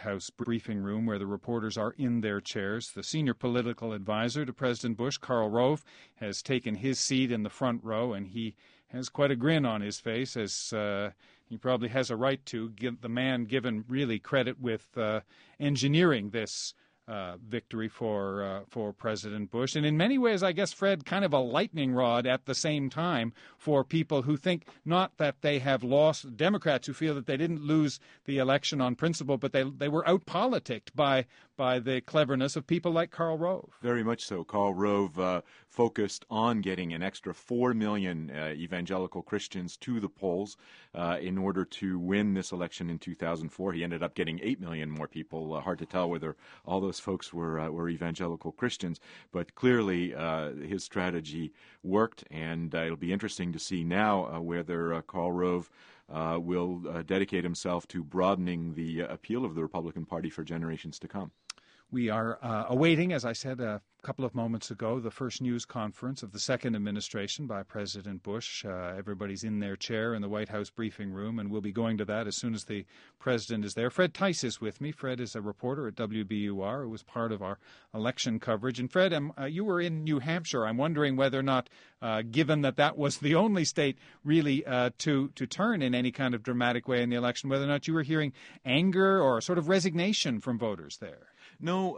House briefing room where the reporters are in their chairs. The senior political advisor to President Bush, Karl Rove, has taken his seat in the front row, and he has quite a grin on his face, as he probably has a right to, the man given really credit with engineering this victory for President Bush. And in many ways, I guess, Fred, kind of a lightning rod at the same time for people who think not that they have lost, Democrats who feel that they didn't lose the election on principle, but they were out-politicked by the cleverness of people like Karl Rove. Very much so. Karl Rove focused on getting an extra 4 million evangelical Christians to the polls in order to win this election in 2004. He ended up getting 8 million more people. Hard to tell whether all those folks were evangelical Christians, but clearly his strategy worked, and it'll be interesting to see now whether Karl Rove will dedicate himself to broadening the appeal of the Republican Party for generations to come. We are awaiting, as I said a couple of moments ago, the first news conference of the second administration by President Bush. Everybody's in their chair in the White House briefing room, and we'll be going to that as soon as the president is there. Fred Tice is with me. Fred is a reporter at WBUR who was part of our election coverage. And Fred, you were in New Hampshire. I'm wondering whether or not, given that was the only state really to turn in any kind of dramatic way in the election, whether or not you were hearing anger or sort of resignation from voters there. No,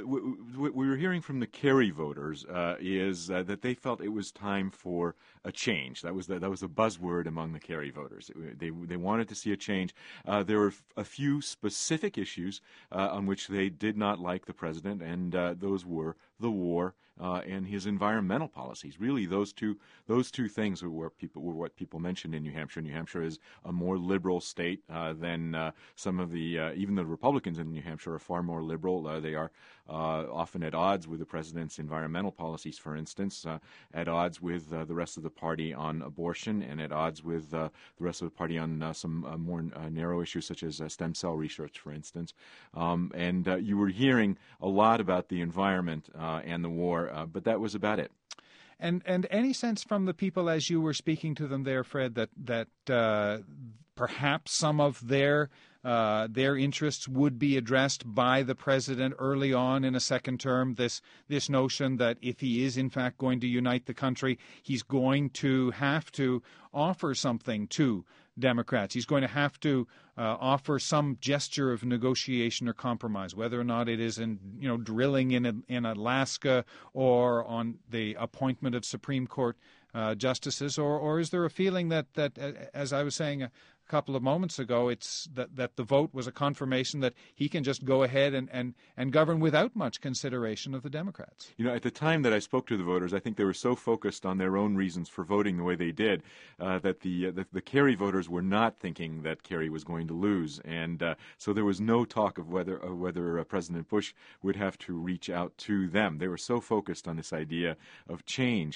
what we were hearing from the Kerry voters is that they felt it was time for a change. That was a buzzword among the Kerry voters. They wanted to see a change. There were a few specific issues on which they did not like the president, and those were the war and his environmental policies. Really, those two things were what people mentioned in New Hampshire. New Hampshire is a more liberal state than some of the even the Republicans in New Hampshire are far more liberal. They are often at odds with the president's environmental policies, for instance, at odds with the rest of the party on abortion, and at odds with the rest of the party on some more narrow issues such as stem cell research, for instance. And you were hearing a lot about the environment and the war, but that was about it. And any sense from the people as you were speaking to them there, Fred, that perhaps some of their interests would be addressed by the president early on in a second term, this notion that if he is in fact going to unite the country, he's going to have to offer something to Democrats. He's going to have to offer some gesture of negotiation or compromise, whether or not it is in drilling in Alaska or on the appointment of Supreme Court justices, or is there a feeling that as I was saying a couple of moments ago, it's that the vote was a confirmation that he can just go ahead and govern without much consideration of the Democrats? At the time that I spoke to the voters, I think they were so focused on their own reasons for voting the way they did that the Kerry voters were not thinking that Kerry was going to lose, and so there was no talk of whether President Bush would have to reach out to them. They were so focused on this idea of change.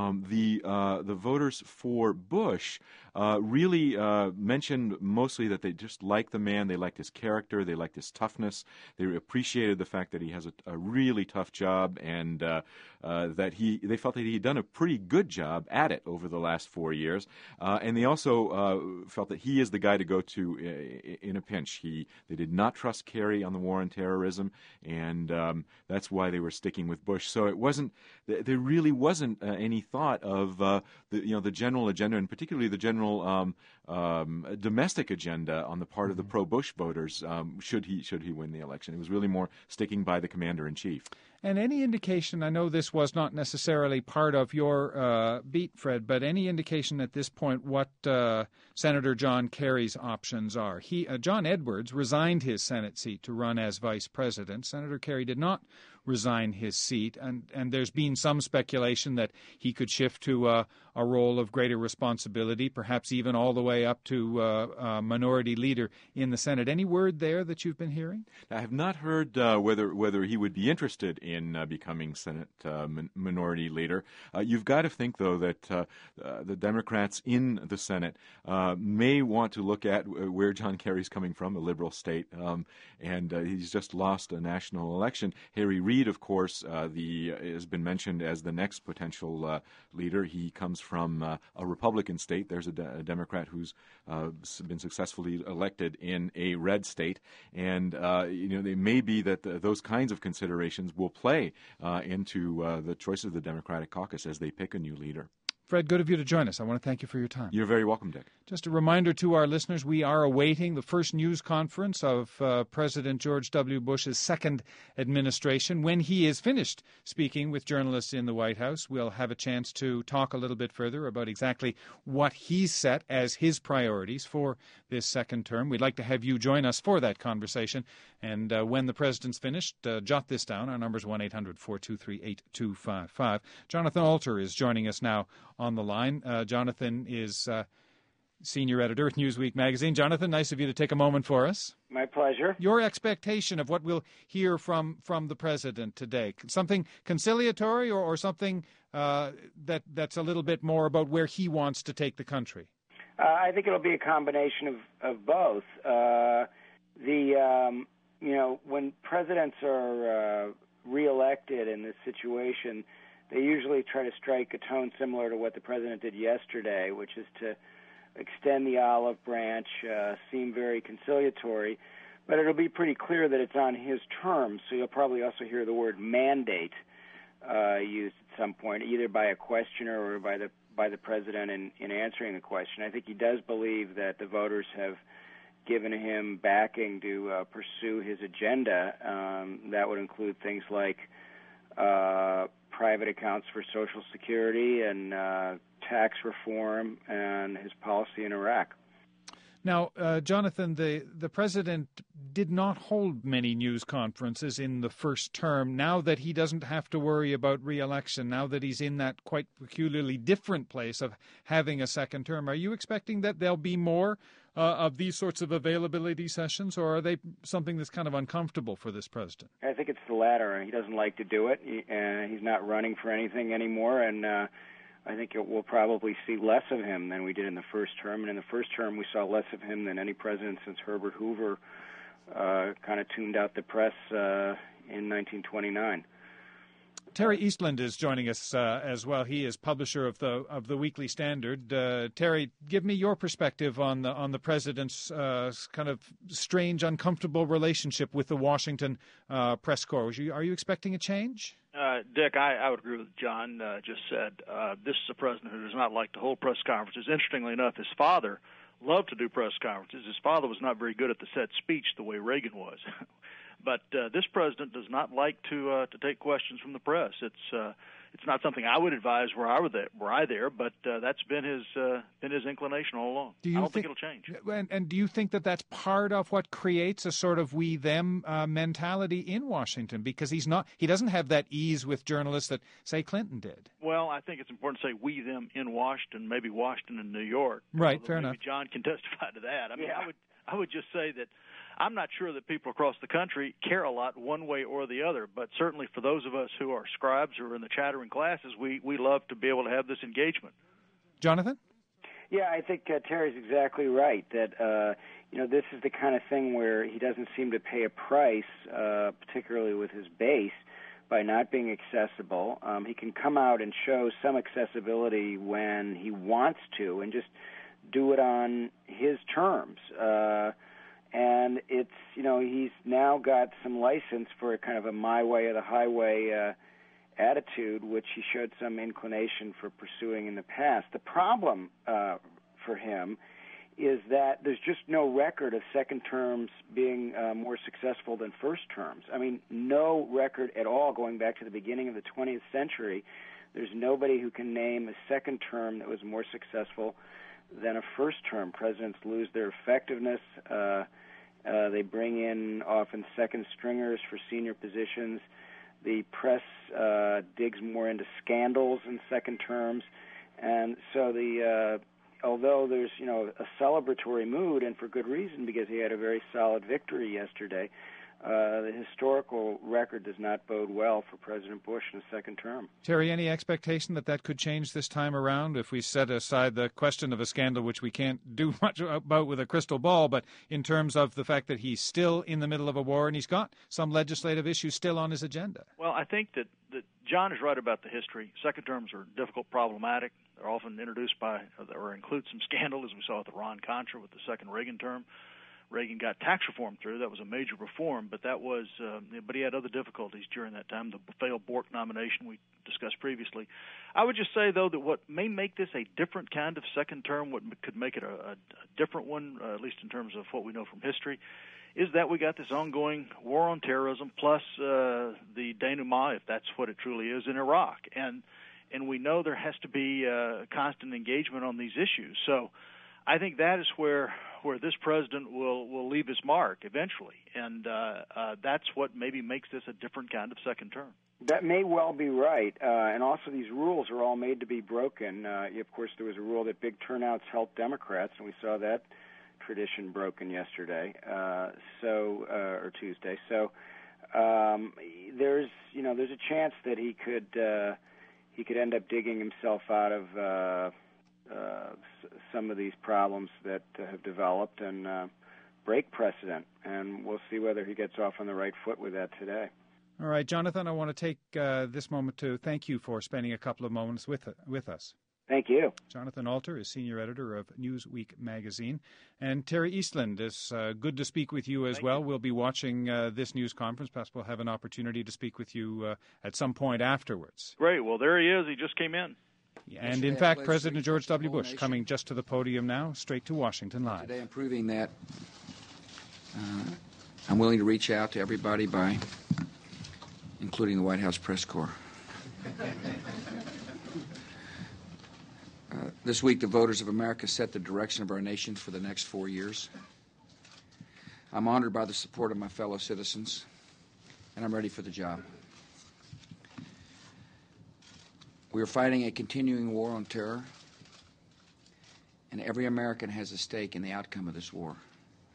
The voters for Bush really mentioned mostly that they just liked the man, they liked his character, they liked his toughness, they appreciated the fact that he has a really tough job, and that they felt that he had done a pretty good job at it over the last 4 years, and they also felt that he is the guy to go to in a pinch. They did not trust Kerry on the war on terrorism, and that's why they were sticking with Bush. So there really wasn't any thought of the general agenda, and particularly the general domestic agenda on the part of the pro-Bush voters should he win the election. It was really more sticking by the commander-in-chief. And any indication, I know this was not necessarily part of your beat, Fred, but any indication at this point what Senator John Kerry's options are? John Edwards resigned his Senate seat to run as vice president. Senator Kerry did not resign his seat, and there's been some speculation that he could shift to a role of greater responsibility, perhaps even all the way up to minority leader in the Senate. Any word there that you've been hearing? I have not heard whether he would be interested in becoming Senate minority leader. You've got to think, though, that the Democrats in the Senate may want to look at where John Kerry's coming from, a liberal state, and he's just lost a national election. Harry Reid Reid, of course, has been mentioned as the next potential leader. He comes from a Republican state. There's a Democrat who's been successfully elected in a red state, and it may be that those kinds of considerations will play into the choice of the Democratic caucus as they pick a new leader. Fred, good of you to join us. I want to thank you for your time. You're very welcome, Dick. Just a reminder to our listeners, we are awaiting the first news conference of President George W. Bush's second administration. When he is finished speaking with journalists in the White House, we'll have a chance to talk a little bit further about exactly what he's set as his priorities for this second term. We'd like to have you join us for that conversation. And when the president's finished, jot this down. Our number is 1-800-423-8255. Jonathan Alter is joining us now on the line. Jonathan is senior editor at Newsweek magazine. Jonathan, nice of you to take a moment for us. My pleasure. Your expectation of what we'll hear from the president today, something conciliatory or something that's a little bit more about where he wants to take the country? I think it'll be a combination of both. When presidents are reelected in this situation, they usually try to strike a tone similar to what the president did yesterday, which is to extend the olive branch, seem very conciliatory, but it'll be pretty clear that it's on his terms, so you'll probably also hear the word mandate used at some point, either by a questioner or by the president in answering the question. I think he does believe that the voters have given him backing to pursue his agenda. That would include things like private accounts for Social Security and tax reform and his policy in Iraq. Now, Jonathan, the president did not hold many news conferences in the first term. Now that he doesn't have to worry about re-election, now that he's in that quite peculiarly different place of having a second term, are you expecting that there'll be more of these sorts of availability sessions, or are they something that's kind of uncomfortable for this president? I think it's the latter. He doesn't like to do it. He's not running for anything anymore, and I think we'll probably see less of him than we did in the first term. And in the first term, we saw less of him than any president since Herbert Hoover kind of tuned out the press in 1929. Terry Eastland is joining us as well. He is publisher of the Weekly Standard. Terry, give me your perspective on the president's kind of strange, uncomfortable relationship with the Washington press corps. Are you expecting a change? Dick, I would agree with what John just said. This is a president who does not like to hold press conferences. Interestingly enough, his father loved to do press conferences. His father was not very good at the set speech the way Reagan was. But this president does not like to take questions from the press. It's not something I would advise were I there, but that's been his inclination all along. I don't think it'll change. And do you think that that's part of what creates a sort of we-them mentality in Washington? Because he doesn't have that ease with journalists that, say, Clinton did. Well, I think it's important to say we-them in Washington, maybe Washington and New York. Right, fair enough. John can testify to that. I mean, yeah. I would just say that I'm not sure that people across the country care a lot one way or the other, but certainly for those of us who are scribes or in the chattering classes, we love to be able to have this engagement. Jonathan? Yeah, I think Terry's exactly right, that this is the kind of thing where he doesn't seem to pay a price, particularly with his base, by not being accessible. He can come out and show some accessibility when he wants to and just do it on his terms. And it's, he's now got some license for a kind of a my way or the highway attitude, which he showed some inclination for pursuing in the past. The problem for him is that there's just no record of second terms being more successful than first terms. I mean, no record at all going back to the beginning of the 20th century. There's nobody who can name a second term that was more successful than a first term. Presidents lose their effectiveness. They bring in often second stringers for senior positions. The press digs more into scandals in second terms. And so although there's, a celebratory mood, and for good reason, because he had a very solid victory yesterday, the historical record does not bode well for President Bush in a second term. Terry, any expectation that that could change this time around if we set aside the question of a scandal, which we can't do much about with a crystal ball, but in terms of the fact that he's still in the middle of a war and he's got some legislative issues still on his agenda? Well, I think that John is right about the history. Second terms are difficult, problematic. They're often introduced by or include some scandal, as we saw with Iran-Contra with the second Reagan term. Reagan got tax reform through. That was a major reform, but but he had other difficulties during that time. The failed Bork nomination we discussed previously. I would just say, though, that what may make this a different kind of second term, what could make it a different one, at least in terms of what we know from history, is that we got this ongoing war on terrorism plus the denouement, if that's what it truly is, in Iraq. And we know there has to be constant engagement on these issues. So I think that is where this president will leave his mark eventually, and that's what maybe makes this a different kind of second term. That may well be right, and also these rules are all made to be broken. Of course, there was a rule that big turnouts help Democrats, and we saw that tradition broken yesterday, or Tuesday. So there's a chance that he could end up digging himself out of some of these problems that have developed and break precedent, and we'll see whether he gets off on the right foot with that today. All right, Jonathan, I want to take this moment to thank you for spending a couple of moments with us. Thank you. Jonathan Alter is senior editor of Newsweek magazine. And Terry Eastland, it's good to speak with you as well. We'll be watching this news conference. Perhaps we'll have an opportunity to speak with you at some point afterwards. Great. Well, there he is. He just came in. And in fact, President George W. Bush coming just to the podium now, straight to Washington Live. Today I'm proving that I'm willing to reach out to everybody by including the White House press corps. This week, the voters of America set the direction of our nation for the next 4 years. I'm honored by the support of my fellow citizens, and I'm ready for the job. We are fighting a continuing war on terror, and every American has a stake in the outcome of this war.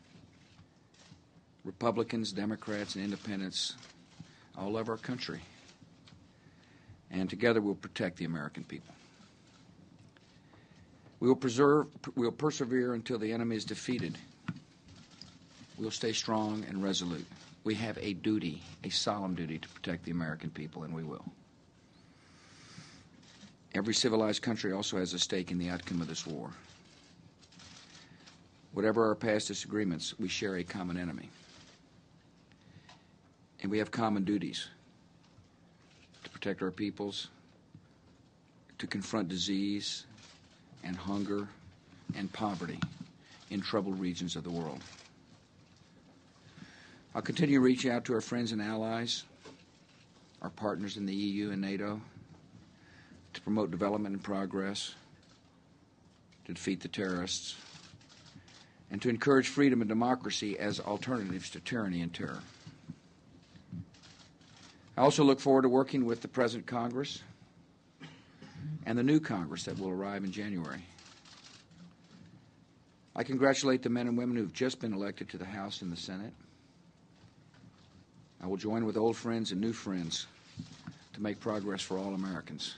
Republicans, Democrats, and independents all love our country, and together we'll protect the American people. We will persevere until the enemy is defeated. We'll stay strong and resolute. We have a duty, a solemn duty, to protect the American people, and we will. Every civilized country also has a stake in the outcome of this war. Whatever our past disagreements, we share a common enemy. And we have common duties to protect our peoples, to confront disease and hunger and poverty in troubled regions of the world. I'll continue to reach out to our friends and allies, our partners in the EU and NATO, to promote development and progress, to defeat the terrorists, and to encourage freedom and democracy as alternatives to tyranny and terror. I also look forward to working with the present Congress and the new Congress that will arrive in January. I congratulate the men and women who have just been elected to the House and the Senate. I will join with old friends and new friends to make progress for all Americans.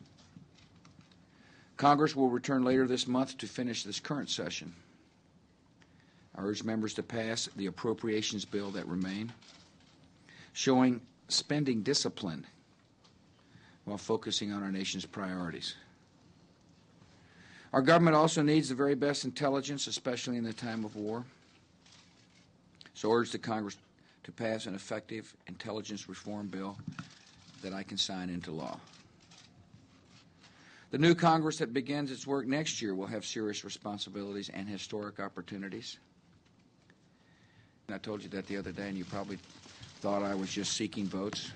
Congress will return later this month to finish this current session. I urge members to pass the appropriations bill that remain, showing spending discipline while focusing on our nation's priorities. Our government also needs the very best intelligence, especially in the time of war. So I urge the Congress to pass an effective intelligence reform bill that I can sign into law. The new Congress that begins its work next year will have serious responsibilities and historic opportunities. And I told you that the other day, and you probably thought I was just seeking votes.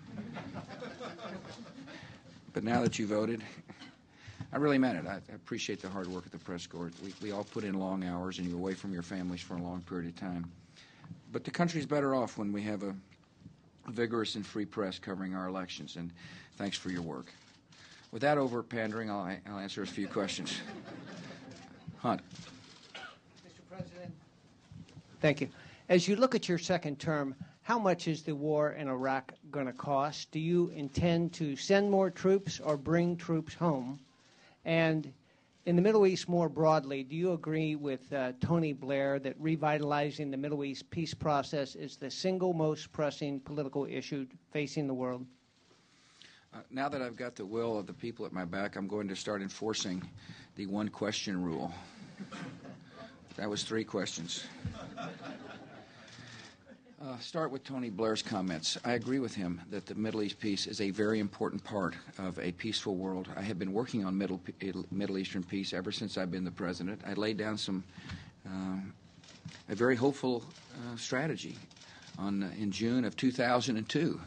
But now that you voted, I really meant it. I appreciate the hard work at the press corps. We all put in long hours, and you're away from your families for a long period of time. But the country's better off when we have a vigorous and free press covering our elections, and thanks for your work. With that over pandering, I'll answer a few questions. Hunt. Mr. President. Thank you. As you look at your second term, how much is the war in Iraq going to cost? Do you intend to send more troops or bring troops home? And in the Middle East more broadly, do you agree with Tony Blair that revitalizing the Middle East peace process is the single most pressing political issue facing the world? Now that I've got the will of the people at my back, I'm going to start enforcing the one-question rule. That was 3 questions. Start with Tony Blair's comments. I agree with him that the Middle East peace is a very important part of a peaceful world. I have been working on Middle Eastern peace ever since I've been the president. I laid down a very hopeful strategy in June of 2002.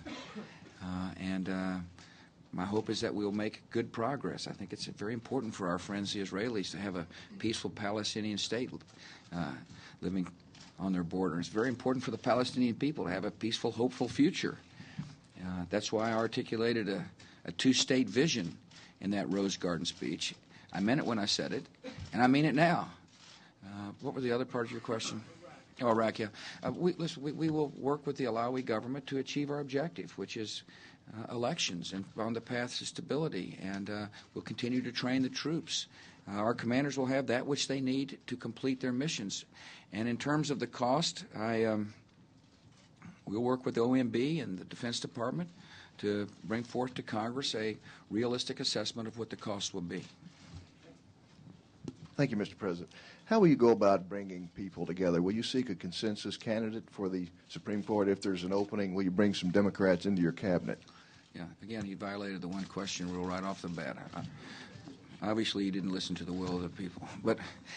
My hope is that we'll make good progress. I think it's very important for our friends, the Israelis, to have a peaceful Palestinian state living on their border. It's very important for the Palestinian people to have a peaceful, hopeful future. That's why I articulated a 2-state vision in that Rose Garden speech. I meant it when I said it, and I mean it now. What were the other parts of your question? Oh, Iraq, yeah. We will work with the Alawi government to achieve our objective, which is elections and on the path to stability, and we'll continue to train the troops. Our commanders will have that which they need to complete their missions. And in terms of the cost, we'll work with OMB and the Defense Department to bring forth to Congress a realistic assessment of what the cost will be. Thank you, Mr. President. How will you go about bringing people together? Will you seek a consensus candidate for the Supreme Court? If there's an opening, will you bring some Democrats into your cabinet? Yeah, again, he violated the one-question rule right off the bat. Obviously, he didn't listen to the will of the people. But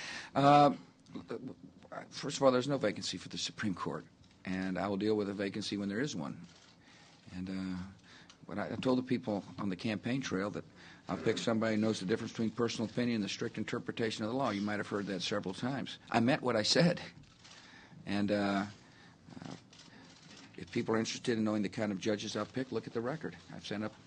first of all, there's no vacancy for the Supreme Court, and I will deal with a vacancy when there is one. And what I told the people on the campaign trail that I'll pick somebody who knows the difference between personal opinion and the strict interpretation of the law. You might have heard that several times. I meant what I said. And if people are interested in knowing the kind of judges I'll pick, look at the record. I've sent up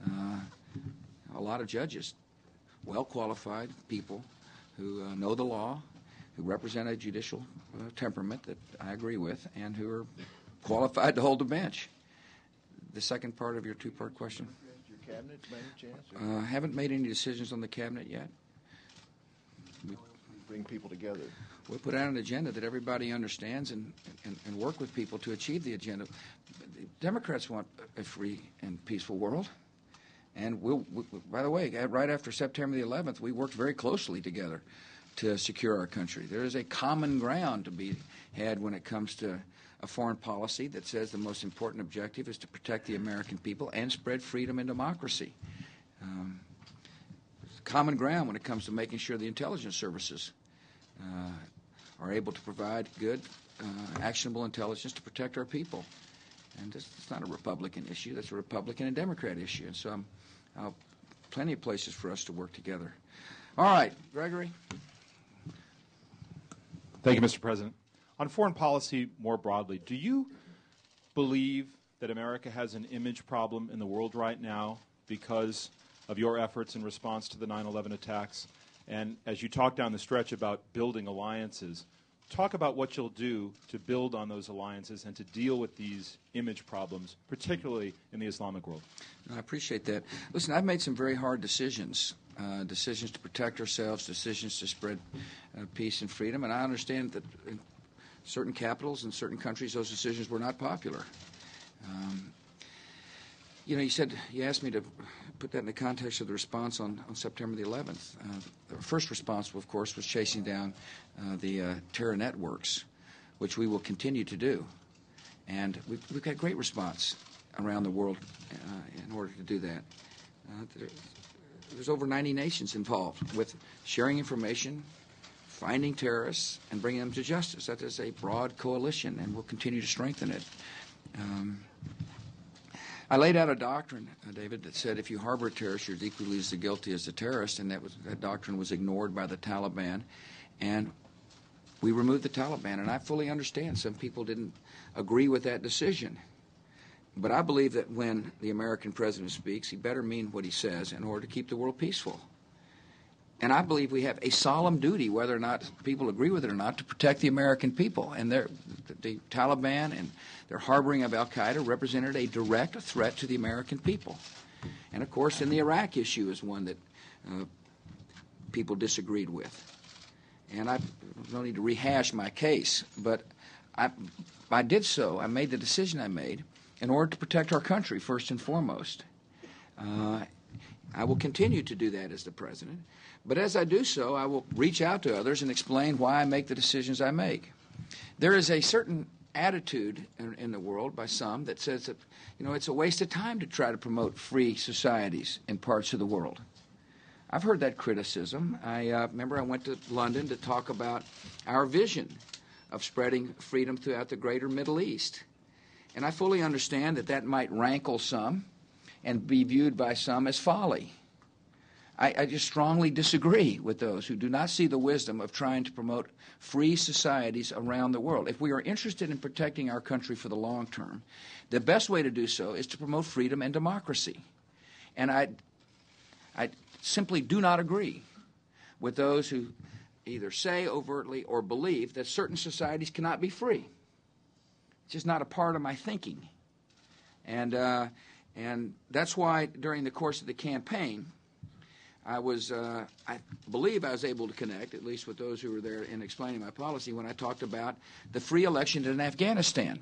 a lot of judges, well-qualified people who know the law, who represent a judicial temperament that I agree with, and who are qualified to hold the bench. The second part of your 2-part question? Your cabinet, by any chance? Haven't made any decisions on the cabinet yet. We bring people together. We'll put out an agenda that everybody understands and work with people to achieve the agenda. The Democrats want a free and peaceful world. And by the way, right after September the 11th, we worked very closely together to secure our country. There is a common ground to be had when it comes to a foreign policy that says the most important objective is to protect the American people and spread freedom and democracy. Common ground when it comes to making sure the intelligence services are able to provide good, actionable intelligence to protect our people. And it's not a Republican issue. That's a Republican and Democrat issue. And so plenty of places for us to work together. All right, Gregory. Thank you, Mr. President. On foreign policy more broadly, do you believe that America has an image problem in the world right now because of your efforts in response to the 9/11 attacks? And as you talk down the stretch about building alliances, talk about what you'll do to build on those alliances and to deal with these image problems, particularly in the Islamic world. I appreciate that. Listen, I've made some very hard decisions, decisions to protect ourselves, decisions to spread peace and freedom, and I understand that in certain capitals and certain countries those decisions were not popular. You asked me to put that in the context of the response on September the 11th. The first response, of course, was chasing down the terror networks, which we will continue to do. And we've got great response around the world in order to do that. There's over 90 nations involved with sharing information, finding terrorists, and bringing them to justice. That is a broad coalition, and we'll continue to strengthen it. I laid out a doctrine, David, that said if you harbor a terrorist, you're equally as guilty as the terrorist, and that doctrine was ignored by the Taliban. And we removed the Taliban, and I fully understand some people didn't agree with that decision. But I believe that when the American president speaks, he better mean what he says in order to keep the world peaceful. And I believe we have a solemn duty, whether or not people agree with it or not, to protect the American people. And the Taliban and their harboring of al-Qaeda represented a direct threat to the American people. And, of course, the Iraq issue is one that people disagreed with. And I don't need to rehash my case, but I did so. I made the decision I made in order to protect our country, first and foremost. I will continue to do that as the president. But as I do so, I will reach out to others and explain why I make the decisions I make. There is a certain attitude in the world by some that says that, it's a waste of time to try to promote free societies in parts of the world. I've heard that criticism. I remember I went to London to talk about our vision of spreading freedom throughout the greater Middle East. And I fully understand that might rankle some and be viewed by some as folly. I just strongly disagree with those who do not see the wisdom of trying to promote free societies around the world. If we are interested in protecting our country for the long term, the best way to do so is to promote freedom and democracy. And I simply do not agree with those who either say overtly or believe that certain societies cannot be free. It's just not a part of my thinking. And that's why during the course of the campaign, I believe I was able to connect, at least with those who were there in explaining my policy, when I talked about the free election in Afghanistan.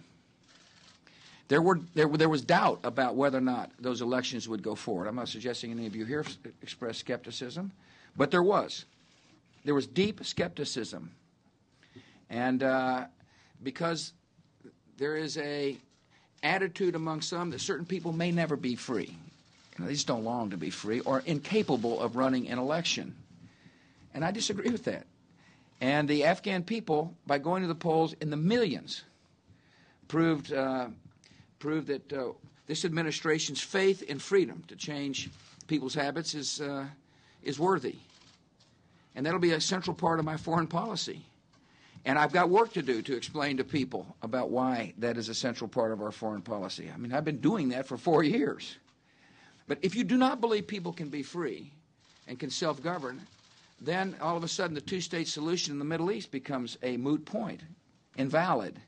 There was doubt about whether or not those elections would go forward. I'm not suggesting any of you here expressed skepticism, but there was. There was deep skepticism. And because there is a attitude among some that certain people may never be free. They just don't long to be free or incapable of running an election. And I disagree with that. And the Afghan people, by going to the polls in the millions, proved that this administration's faith in freedom to change people's habits is worthy. And that'll be a central part of my foreign policy. And I've got work to do to explain to people about why that is a central part of our foreign policy. I mean, I've been doing that for 4 years. But if you do not believe people can be free and can self-govern, then all of a sudden the two-state solution in the Middle East becomes a moot point, invalid.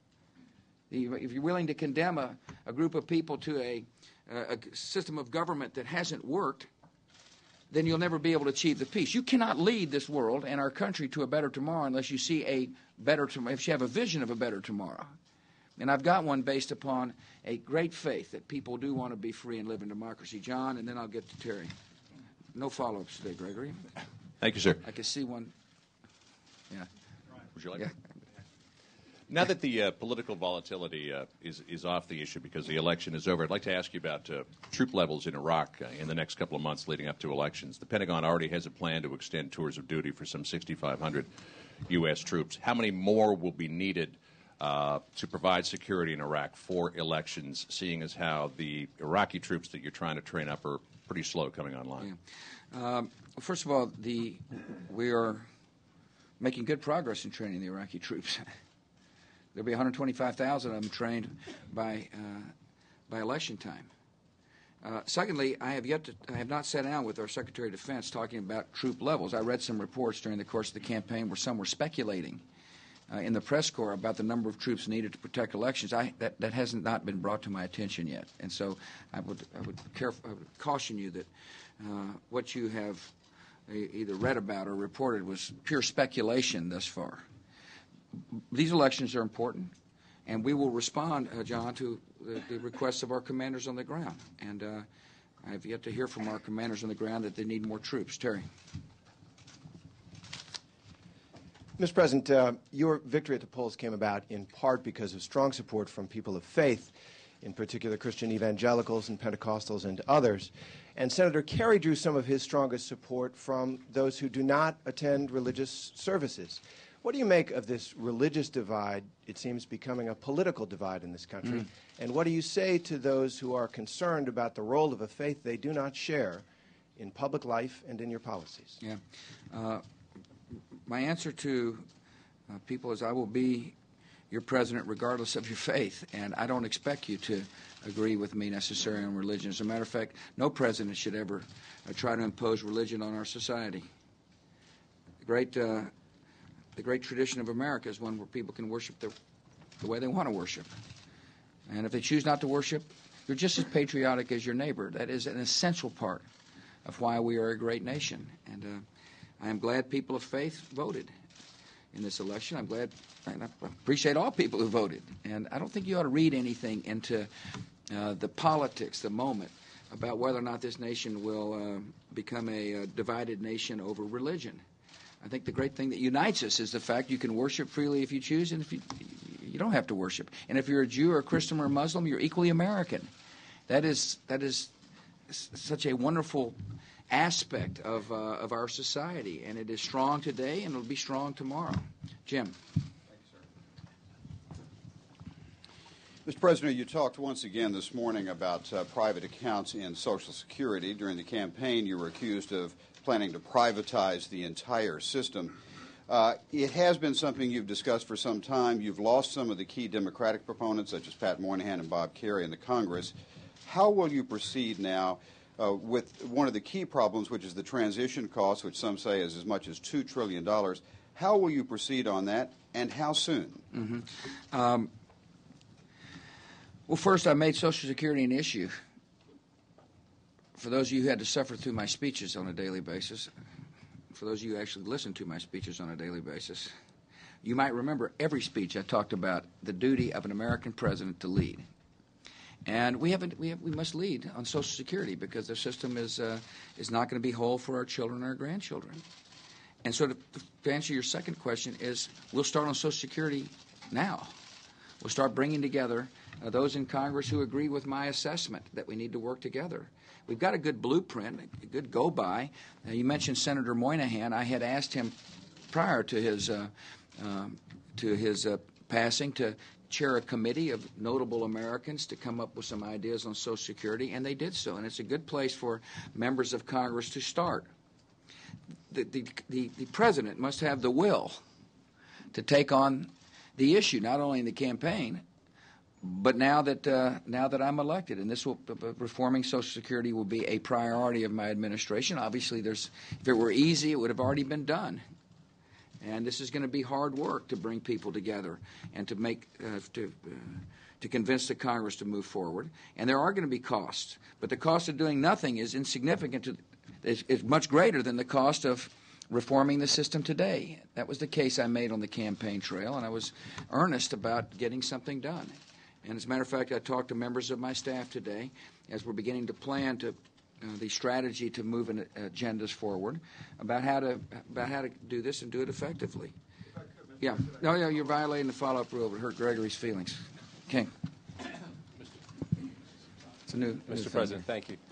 If you're willing to condemn a group of people to a system of government that hasn't worked, then you'll never be able to achieve the peace. You cannot lead this world and our country to a better tomorrow unless you see a better tomorrow, if you have a vision of a better tomorrow. And I've got one based upon a great faith that people do want to be free and live in democracy. John, and then I'll get to Terry. No follow-ups today, Gregory. Thank you, sir. I can see one. Yeah. Would you like? Yeah. Now that the political volatility is off the issue because the election is over, I'd like to ask you about troop levels in Iraq in the next couple of months leading up to elections. The Pentagon already has a plan to extend tours of duty for some 6,500 U.S. troops. How many more will be needed to provide security in Iraq for elections, seeing as how the Iraqi troops that you're trying to train up are pretty slow coming online? Yeah. First of all, we are making good progress in training the Iraqi troops. There'll be 125,000 of them trained by election time. Secondly, I have not sat down with our Secretary of Defense talking about troop levels. I read some reports during the course of the campaign where some were speculating in the press corps about the number of troops needed to protect elections. That has not been brought to my attention yet, and so I would caution you that what you have either read about or reported was pure speculation thus far. These elections are important, and we will respond, John, to the requests of our commanders on the ground. And I have yet to hear from our commanders on the ground that they need more troops. Terry. Mr. President, your victory at the polls came about in part because of strong support from people of faith, in particular Christian evangelicals and Pentecostals and others. And Senator Kerry drew some of his strongest support from those who do not attend religious services. What do you make of this religious divide? It seems becoming a political divide in this country. And what do you say to those who are concerned about the role of a faith they do not share in public life and in your policies? Yeah. My answer to people is I will be your president regardless of your faith, and I don't expect you to agree with me necessarily on religion. As a matter of fact, no president should ever try to impose religion on our society. the great tradition of America is one where people can worship the way they want to worship. And if they choose not to worship, you're just as patriotic as your neighbor. That is an essential part of why we are a great nation. And I am glad people of faith voted in this election. I'm glad, and I appreciate all people who voted. And I don't think you ought to read anything into the politics, the moment, about whether or not this nation will become a divided nation over religion. I think the great thing that unites us is the fact you can worship freely if you choose, and if you don't have to worship. And if you're a Jew or a Christian or a Muslim, you're equally American. That is such a wonderful aspect of our society, and it is strong today, and it'll be strong tomorrow. Jim. Mr. President, you talked once again this morning about private accounts in Social Security. During the campaign, you were accused of planning to privatize the entire system. It has been something you've discussed for some time. You've lost some of the key Democratic proponents, such as Pat Moynihan and Bob Kerrey in the Congress. How will you proceed now with one of the key problems, which is the transition cost, which some say is as much as $2 trillion? How will you proceed on that, and how soon? Mm-hmm. Well, first, I made Social Security an issue. For those of you who had to suffer through my speeches on a daily basis, for those of you who actually listen to my speeches on a daily basis, you might remember every speech I talked about the duty of an American president to lead. And we must lead on Social Security because the system is not going to be whole for our children and our grandchildren. And so to answer your second question is we'll start on Social Security now. We'll start bringing together those in Congress who agree with my assessment that we need to work together. We've got a good blueprint, a good go-by. You mentioned Senator Moynihan. I had asked him prior to his passing to chair a committee of notable Americans to come up with some ideas on Social Security, and they did so. And it's a good place for members of Congress to start. The president must have the will to take on the issue, not only in the campaign, but now that I'm elected, and reforming Social Security will be a priority of my administration. Obviously, if it were easy, it would have already been done. And this is going to be hard work to bring people together and to make to convince the Congress to move forward. And there are going to be costs, but the cost of doing nothing is insignificant. Is much greater than the cost of reforming the system today. That was the case I made on the campaign trail, and I was earnest about getting something done. And as a matter of fact, I talked to members of my staff today as we're beginning to plan the strategy to move agendas forward about how to do this and do it effectively. Yeah. No, yeah, you're violating the follow-up rule. It hurt Gregory's feelings. King. It's a new Mr. President, thank you.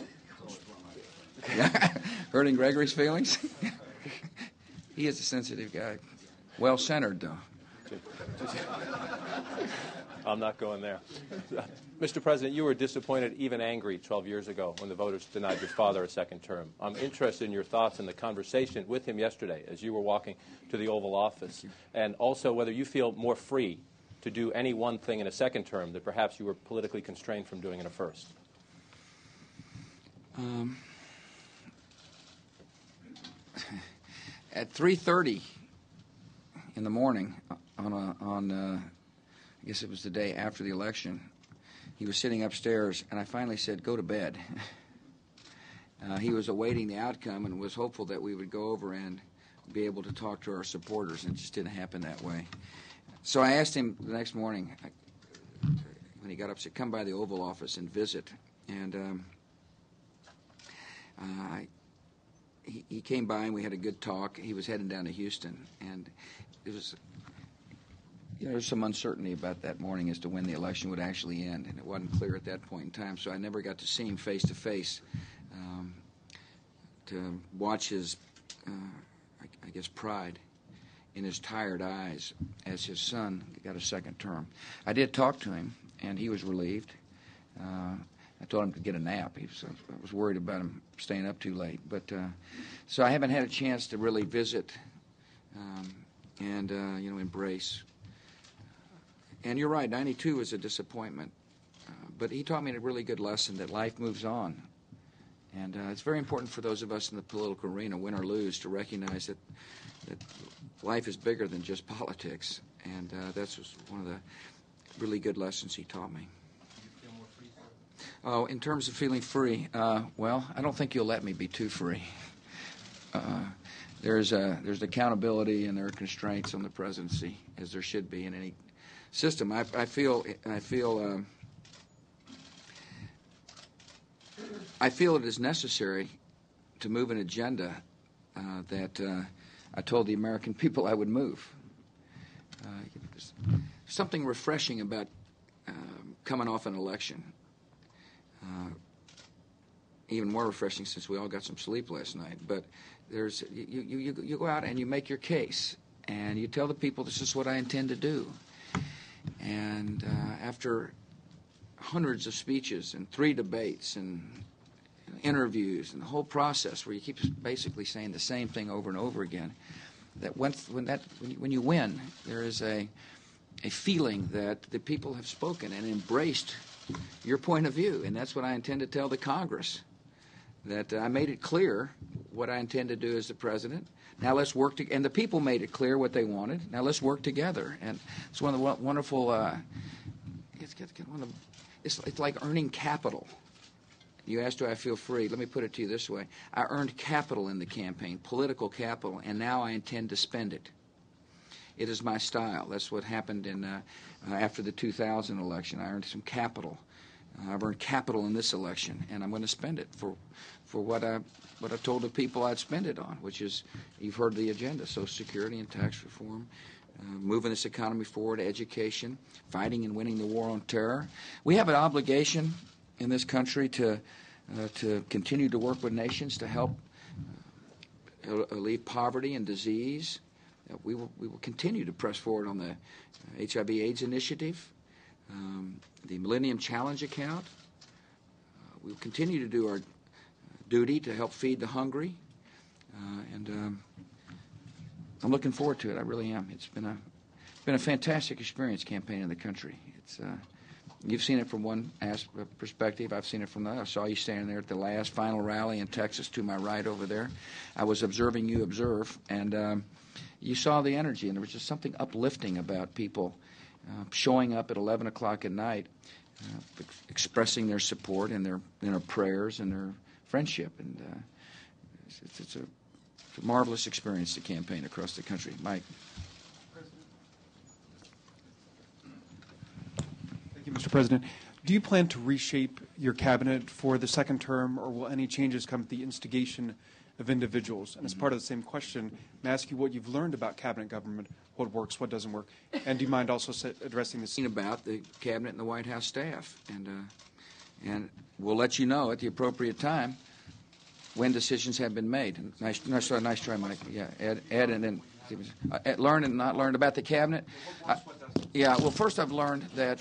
Hurting Gregory's feelings? He is a sensitive guy. Well-centered, though. I'm not going there. Mr. President, you were disappointed, even angry, 12 years ago when the voters denied your father a second term. I'm interested in your thoughts in the conversation with him yesterday as you were walking to the Oval Office, and also whether you feel more free to do any one thing in a second term that perhaps you were politically constrained from doing in a first. At 3:30 in the morning on I guess it was the day after the election, he was sitting upstairs, and I finally said, "Go to bed." He was awaiting the outcome and was hopeful that we would go over and be able to talk to our supporters, and it just didn't happen that way. So I asked him the next morning when he got up, said, "Come by the Oval Office and visit." And he came by and we had a good talk. He was heading down to Houston, and it was, there's some uncertainty about that morning as to when the election would actually end, and it wasn't clear at that point in time. So I never got to see him face to face to watch his, I guess, pride in his tired eyes as his son got a second term. I did talk to him, and he was relieved. I told him to get a nap. I was worried about him staying up too late. But so I haven't had a chance to really visit and embrace. And you're right, 92 was a disappointment. But he taught me a really good lesson that life moves on. And it's very important for those of us in the political arena, win or lose, to recognize that life is bigger than just politics. And that's one of the really good lessons he taught me. Oh, in terms of feeling free, well, I don't think you'll let me be too free. There's accountability and there are constraints on the presidency, as there should be in any system. I feel it is necessary to move an agenda that I told the American people I would move. There's something refreshing about coming off an election. Even more refreshing since we all got some sleep last night. But there's you go out and you make your case, and you tell the people this is what I intend to do. And after hundreds of speeches and 3 debates and interviews and the whole process where you keep basically saying the same thing over and over again, that when you win, there is a feeling that the people have spoken and embraced your point of view, and that's what I intend to tell the Congress, that I made it clear what I intend to do as the president. Now let's work together. And the people made it clear what they wanted. Now let's work together. And it's one of the wonderful, it's like earning capital. You asked, do I feel free? Let me put it to you this way. I earned capital in the campaign, political capital, and now I intend to spend it. It is my style. That's what happened after the 2000 election. I earned some capital. I've earned capital in this election, and I'm going to spend it for what I told the people I'd spend it on, which is, you've heard the agenda, Social Security and tax reform, moving this economy forward, education, fighting and winning the war on terror. We have an obligation in this country to continue to work with nations to help alleviate poverty and disease. We will continue to press forward on the HIV/AIDS initiative, the Millennium Challenge account. We will continue to do our duty to help feed the hungry, and I'm looking forward to it. I really am. It's been a fantastic experience campaigning the country. It's you've seen it from one perspective. I've seen it from the other. I saw you standing there at the last final rally in Texas to my right over there. I was observing you observe, and you saw the energy, and there was just something uplifting about people showing up at 11 o'clock at night, expressing their support and their prayers and their friendship. And it's a marvelous experience to campaign across the country. Mike. Thank you, Mr. President. Do you plan to reshape your cabinet for the second term, or will any changes come at the instigation of individuals? And as part of the same question, I ask you what you've learned about cabinet government, what works, what doesn't work, and do you mind also addressing this about the cabinet and the White House staff? And we'll let you know at the appropriate time when decisions have been made. Nice try, Mike. Yeah, Ed, and then learned and not learned about the cabinet. Yeah, well, first I've learned that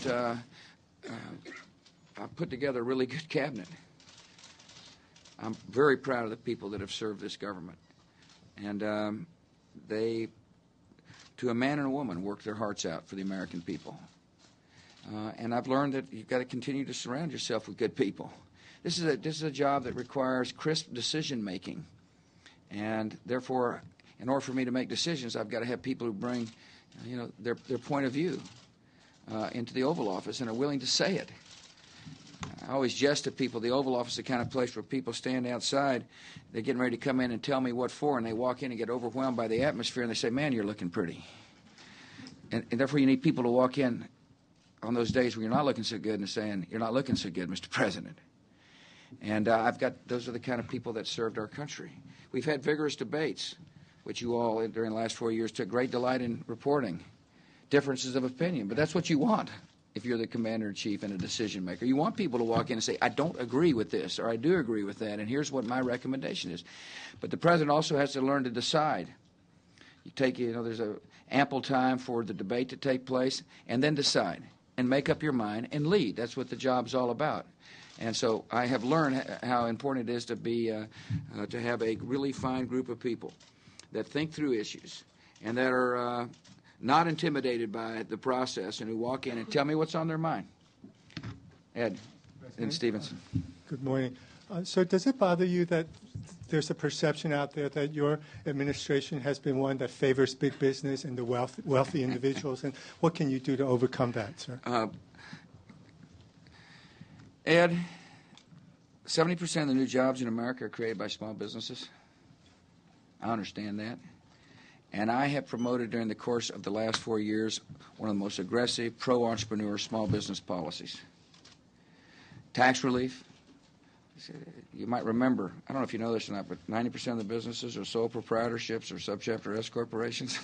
I've put together a really good cabinet. I'm very proud of the people that have served this government. And they, to a man and a woman, worked their hearts out for the American people. And I've learned that you've got to continue to surround yourself with good people. This is a job that requires crisp decision-making. And therefore, in order for me to make decisions, I've got to have people who bring their point of view into the Oval Office and are willing to say it. I always jest to people, the Oval Office is the kind of place where people stand outside, they're getting ready to come in and tell me what for, and they walk in and get overwhelmed by the atmosphere, and they say, man, you're looking pretty. And therefore you need people to walk in on those days where you're not looking so good and saying, you're not looking so good, Mr. President. And those are the kind of people that served our country. We've had vigorous debates, which you all, during the last 4 years, took great delight in reporting. Differences of opinion, but that's what you want if you're the commander-in-chief and a decision-maker. You want people to walk in and say, I don't agree with this, or I do agree with that, and here's what my recommendation is. But the president also has to learn to decide. There's ample time for the debate to take place, and then decide, and make up your mind, and lead. That's what the job's all about. And so I have learned how important it is to have a really fine group of people that think through issues and that are not intimidated by the process and who walk in and tell me what's on their mind. Ed and Stevenson. Good morning. So does it bother you that there's a perception out there that your administration has been one that favors big business and the wealthy individuals? And what can you do to overcome that, sir? Ed, 70% of the new jobs in America are created by small businesses. I understand that. And I have promoted during the course of the last 4 years one of the most aggressive pro-entrepreneur small business policies. Tax relief. You might remember, I don't know if you know this or not, but 90% of the businesses are sole proprietorships or subchapter S corporations.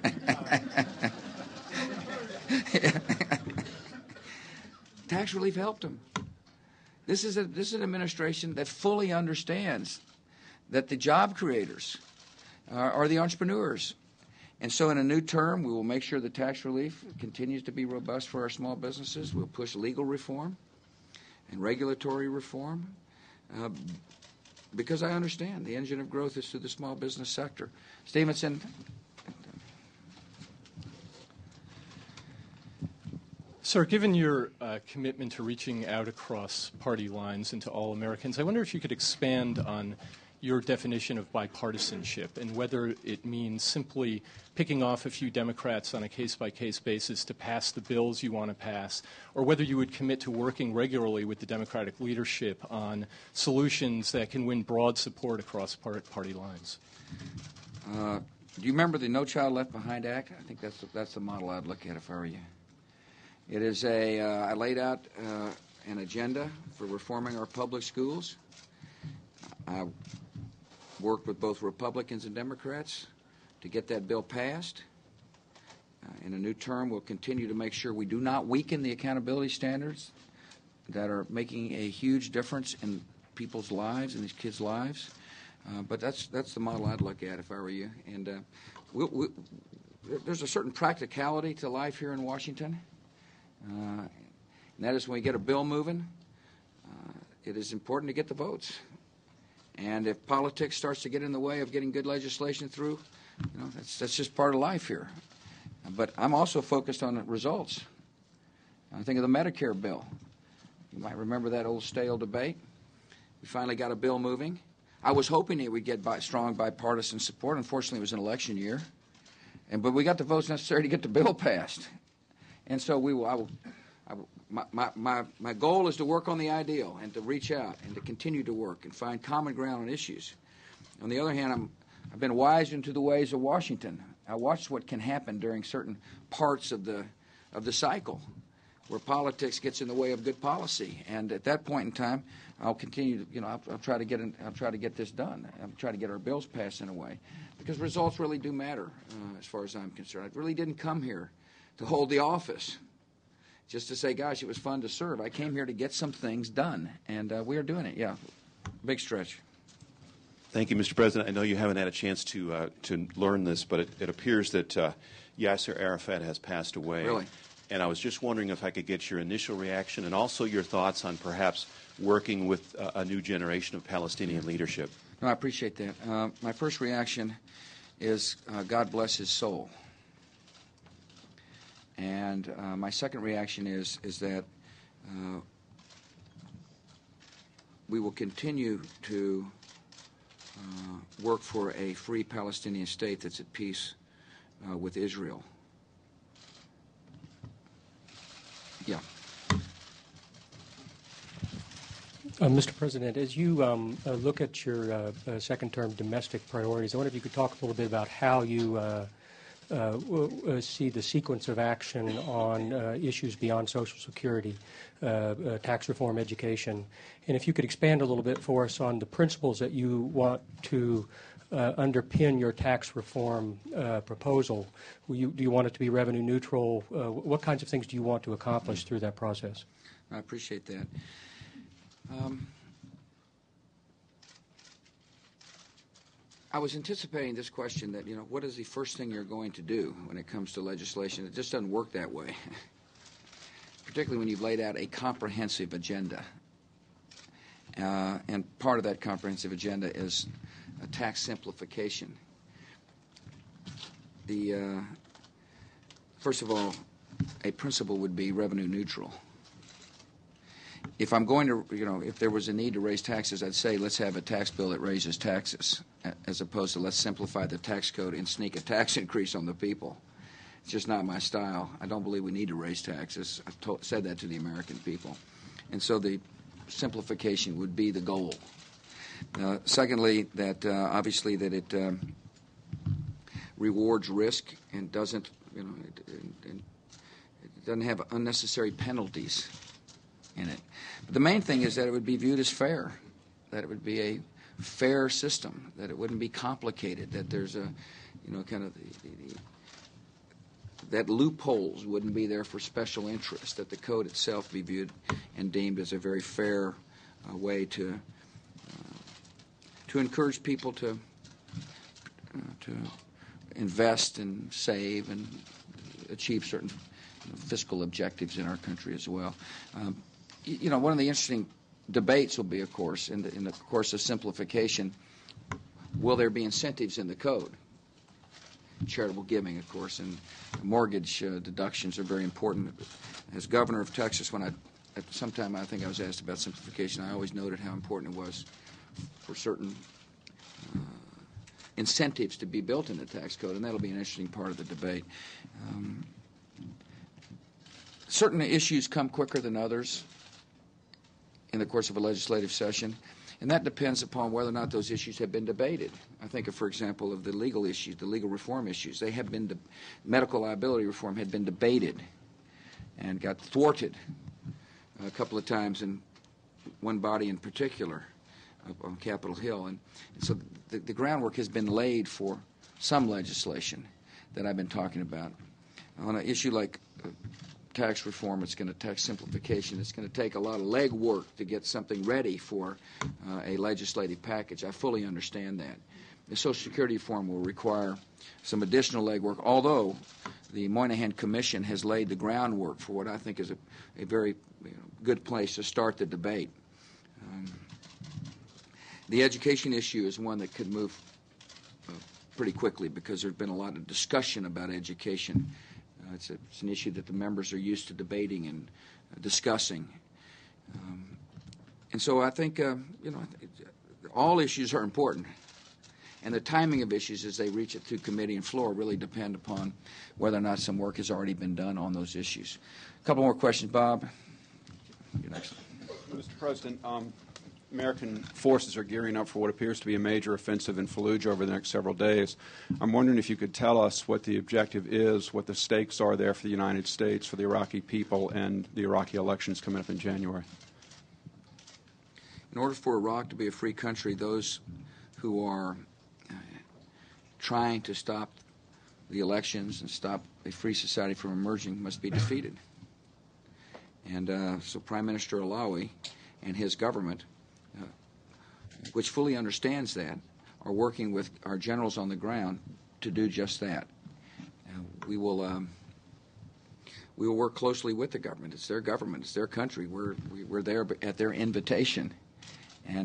Tax relief helped them. This is an administration that fully understands that the job creators are the entrepreneurs. And so in a new term, we will make sure the tax relief continues to be robust for our small businesses. We'll push legal reform and regulatory reform. Because I understand the engine of growth is through the small business sector. Stevenson. Sir, given your commitment to reaching out across party lines and to all Americans, I wonder if you could expand on your definition of bipartisanship and whether it means simply picking off a few Democrats on a case-by-case basis to pass the bills you want to pass, or whether you would commit to working regularly with the Democratic leadership on solutions that can win broad support across party lines. Do you remember the No Child Left Behind Act? I think that's the model I'd look at if I were you. It is I laid out an agenda for reforming our public schools. I worked with both Republicans and Democrats to get that bill passed. In a new term, we'll continue to make sure we do not weaken the accountability standards that are making a huge difference in people's lives and these kids' lives. But that's the model I'd look at if I were you. And there's a certain practicality to life here in Washington. And that is when we get a bill moving, it is important to get the votes. And if politics starts to get in the way of getting good legislation through, that's just part of life here. But I'm also focused on results. I think of the Medicare bill. You might remember that old stale debate. We finally got a bill moving. I was hoping it would get strong bipartisan support. Unfortunately, it was an election year. But we got the votes necessary to get the bill passed. And so my goal is to work on the ideal and to reach out and to continue to work and find common ground on issues. On the other hand, I've been wise into the ways of Washington. I watched what can happen during certain parts of the cycle where politics gets in the way of good policy. And at that point in time, I'll continue to, I'll try to get this done. I'll try to get our bills passed in a way because results really do matter as far as I'm concerned. I really didn't come here to hold the office just to say, gosh, it was fun to serve. I came here to get some things done, and we are doing it. Yeah, big stretch. Thank you, Mr. President. I know you haven't had a chance to learn this, but it appears that Yasser Arafat has passed away. Really? And I was just wondering if I could get your initial reaction and also your thoughts on perhaps working with a new generation of Palestinian leadership. No, I appreciate that. My first reaction is God bless his soul. And my second reaction is that we will continue to work for a free Palestinian state that's at peace with Israel. Yeah. Mr. President, as you look at your second-term domestic priorities, I wonder if you could talk a little bit about how you see the sequence of action on issues beyond Social Security, tax reform, education, and if you could expand a little bit for us on the principles that you want to underpin your tax reform proposal. Do you want it to be revenue neutral? What kinds of things do you want to accomplish through that process? I appreciate that. I was anticipating this question that, what is the first thing you're going to do when it comes to legislation? It just doesn't work that way, particularly when you've laid out a comprehensive agenda. And part of that comprehensive agenda is a tax simplification. First of all, a principle would be revenue neutral. if I'm going to, if there was a need to raise taxes, I'd say let's have a tax bill that raises taxes, as opposed to let's simplify the tax code and sneak a tax increase on the people. It's just not my style. I don't believe we need to raise taxes. I've said that to the American people. And so the simplification would be the goal. Secondly, that obviously that it rewards risk and doesn't, it doesn't have unnecessary penalties in it. But the main thing is that it would be viewed as fair, that it would be a fair system, that it wouldn't be complicated, that there's a, kind of that loopholes wouldn't be there for special interest, that the code itself be viewed and deemed as a very fair way to encourage people to invest and save and achieve certain fiscal objectives in our country as well. One of the interesting debates will be, of course, in the course of simplification, will there be incentives in the code? Charitable giving, of course, and mortgage deductions are very important. As governor of Texas, at some time I think I was asked about simplification, I always noted how important it was for certain incentives to be built in the tax code, and that'll be an interesting part of the debate. Certain issues come quicker than others in the course of a legislative session, and that depends upon whether or not those issues have been debated. I think, for example, of the legal issues, the legal reform issues. They have been, medical liability reform had been debated and got thwarted a couple of times in one body in particular on Capitol Hill. And so the groundwork has been laid for some legislation that I've been talking about. On an issue like tax reform, it's going to tax simplification. It's going to take a lot of legwork to get something ready for a legislative package. I fully understand that. The Social Security reform will require some additional legwork, although the Moynihan Commission has laid the groundwork for what I think is a very good place to start the debate. The education issue is one that could move pretty quickly because there's been a lot of discussion about education. It's an issue that the members are used to debating and discussing. And so I think, all issues are important. And the timing of issues as they reach it through committee and floor really depend upon whether or not some work has already been done on those issues. A couple more questions, Bob. You're next. Mr. President, American forces are gearing up for what appears to be a major offensive in Fallujah over the next several days. I'm wondering if you could tell us what the objective is, what the stakes are there for the United States, for the Iraqi people, and the Iraqi elections coming up in January. In order for Iraq to be a free country, those who are trying to stop the elections and stop a free society from emerging must be defeated. And so Prime Minister Alawi and his government, which fully understands that, are working with our generals on the ground to do just that. We will work closely with the government. It's their government. It's their country. We're there at their invitation. And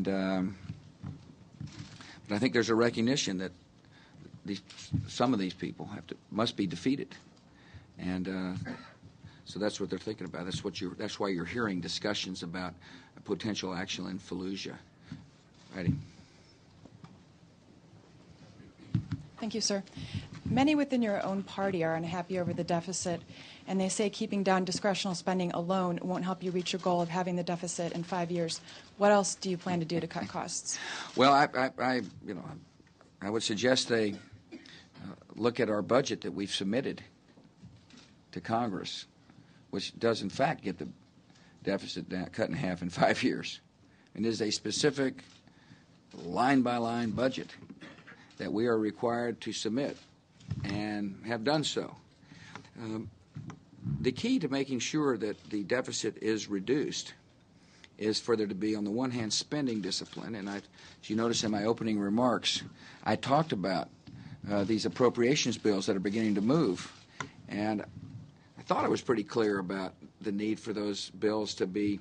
but I think there's a recognition that some of these people must be defeated, and so that's what they're thinking about. That's why you're hearing discussions about a potential action in Fallujah. Righty. Thank you, sir. Many within your own party are unhappy over the deficit, and they say keeping down discretional spending alone won't help you reach your goal of having the deficit in 5 years. What else do you plan to do to cut costs? Well, I would suggest they look at our budget that we've submitted to Congress, which does in fact get the deficit cut in half in 5 years, and is a specific line-by-line budget that we are required to submit and have done so. The key to making sure that the deficit is reduced is for there to be, on the one hand, spending discipline. And as you notice in my opening remarks, I talked about these appropriations bills that are beginning to move. And I thought I was pretty clear about the need for those bills to be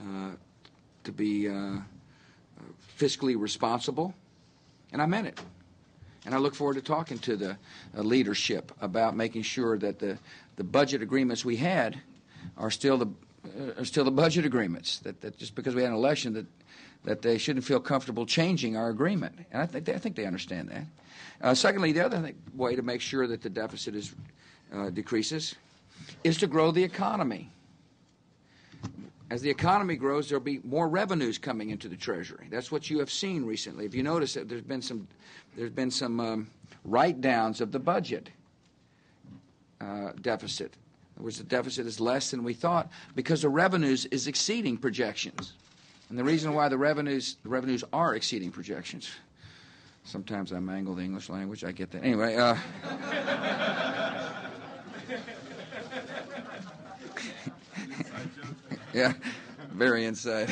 fiscally responsible, and I meant it. And I look forward to talking to the leadership about making sure that the budget agreements we had are still still the budget agreements. That just because we had an election, that they shouldn't feel comfortable changing our agreement. And I think they understand that. Secondly, the other way to make sure that the deficit decreases is to grow the economy. As the economy grows, there'll be more revenues coming into the Treasury. That's what you have seen recently. If you notice that there's been some write-downs of the budget deficit. In other words, the deficit is less than we thought because the revenues is exceeding projections. And the reason why the revenues are exceeding projections. Sometimes I mangle the English language. I get that. Anyway. Yeah, very inside.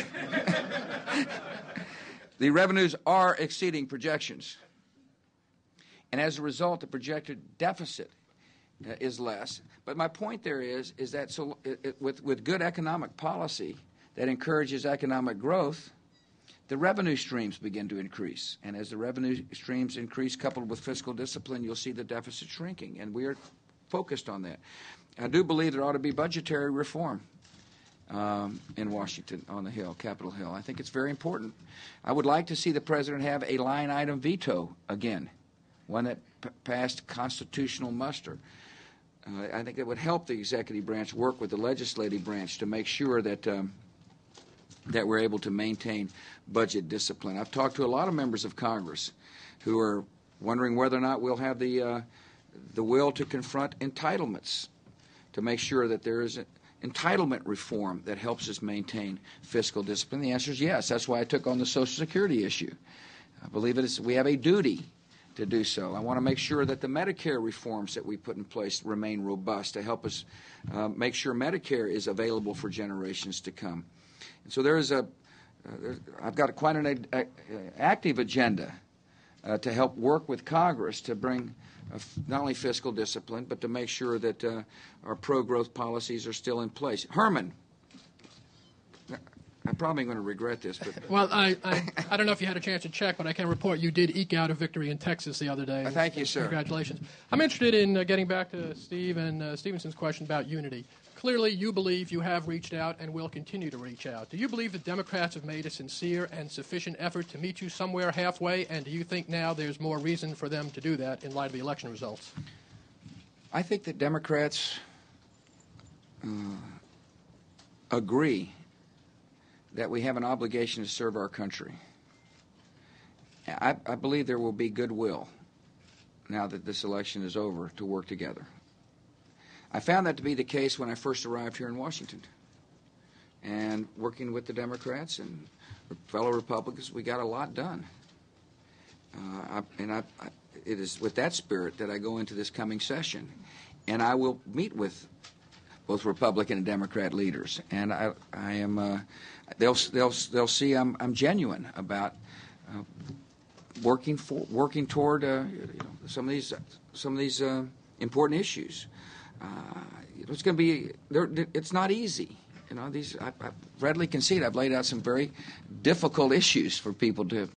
The revenues are exceeding projections. And as a result, the projected deficit is less. But my point there is that with good economic policy that encourages economic growth, the revenue streams begin to increase. And as the revenue streams increase, coupled with fiscal discipline, you'll see the deficit shrinking. And we are focused on that. I do believe there ought to be budgetary reform in Washington on the Hill, Capitol Hill. I think it's very important. I would like to see the president have a line item veto again, one that passed constitutional muster. I think it would help the executive branch work with the legislative branch to make sure that that we're able to maintain budget discipline. I've talked to a lot of members of Congress who are wondering whether or not we'll have the will to confront entitlements, to make sure that there is entitlement reform that helps us maintain fiscal discipline. The answer is yes. That's why I took on the Social Security issue. I believe we have a duty to do so. I want to make sure that the Medicare reforms that we put in place remain robust to help us make sure Medicare is available for generations to come. And so I've got quite an active agenda to help work with Congress to bring not only fiscal discipline, but to make sure that our pro-growth policies are still in place. Herman, I'm probably going to regret this. But well, I don't know if you had a chance to check, but I can report you did eke out a victory in Texas the other day. Thank you, sir. Congratulations. I'm interested in getting back to Steve and Stevenson's question about unity. Clearly, you believe you have reached out and will continue to reach out. Do you believe the Democrats have made a sincere and sufficient effort to meet you somewhere halfway, and do you think now there's more reason for them to do that in light of the election results? I think that Democrats agree that we have an obligation to serve our country. I believe there will be goodwill now that this election is over to work together. I found that to be the case when I first arrived here in Washington. And working with the Democrats and fellow Republicans, we got a lot done. It is with that spirit that I go into this coming session. And I will meet with both Republican and Democrat leaders. And I am, they'll see I'm genuine about working toward some of these important issues. It's going to be. It's not easy. I readily concede I've laid out some very difficult issues for people to